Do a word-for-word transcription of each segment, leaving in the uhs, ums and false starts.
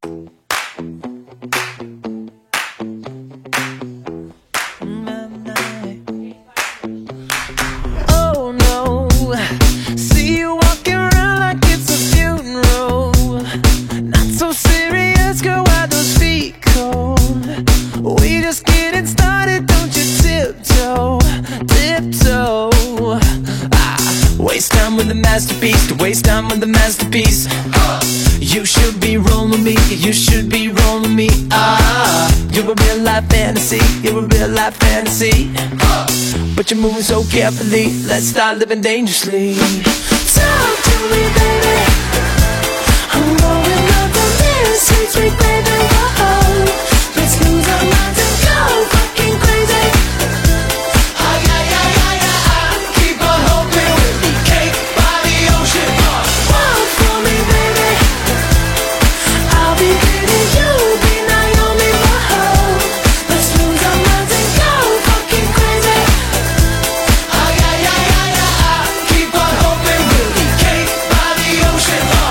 Oh no, see you walking around like it's a funeral. Not so serious, girl, why those feet cold? We just getting started, don't you tiptoe, tiptoe. Ah, waste time with the masterpiece, to waste time with the masterpiece. uh, You should be rolling me, you should be rolling me. Ah, you're a real life fantasy, you're a real life fantasy. uh, But you're moving so carefully, let's start living dangerously. Talk to me, baby, I'm going up on this sweet, sweet baby. Whoa, let's lose our minds and go fucking crazy. Ay, ay, ay, ay, ay, ay. Keep on hoping with me, cake by the ocean. uh. Walk for me, baby, I'll be pretty, you'll be Naomi. Whoa, let's lose our minds and go fucking crazy. Ay, ay, ay, ay, ay, ay. Keep on hoping with me, cake by the ocean. uh.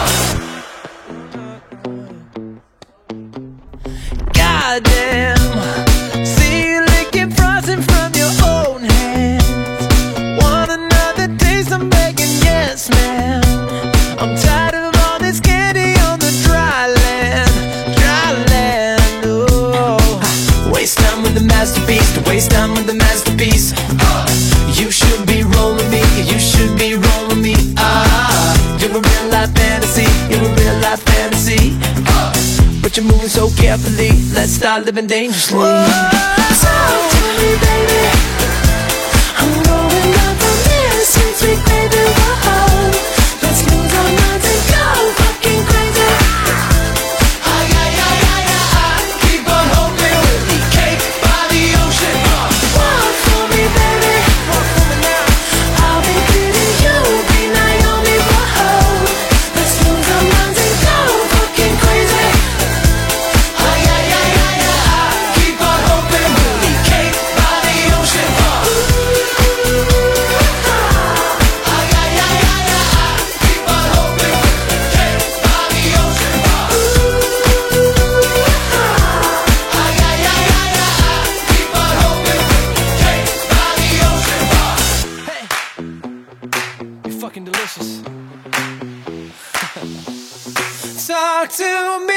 Goddamn, see you licking frosting from your own hands. Want another taste? I'm begging, yes, ma'am. I'm tired of all this candy on the dry land, dry land. Oh, waste time with the masterpiece, to waste time with the masterpiece. Uh, you should be rolling me, you should be rolling me. Ah, you're a real life fantasy, you're a real life fantasy. Uh, but you're moving so carefully, let's start living dangerously. Talk to me, baby, I'm going up on this sweet, sweet baby. Whoa, let's lose our minds and go fucking crazy. Ay, ay, ay, ay, ay, ay. Keep on hoping with me, cake by the ocean. uh. Walk for me, baby, I'll be pretty, you'll be Naomi. Whoa, let's lose our minds and go fucking crazy. Ay, ay, ay, ay, ay, ay. Keep on hoping with me, cake by the ocean. uh. Ay, ay, ay, ay, ay, ay. Keep on hoping with me, cake by the ocean. uh. Ay, ay, ay, ay, ay, ay. Keep on hoping with me, cake by the ocean. uh. Hey, you're fucking delicious. Talk to me.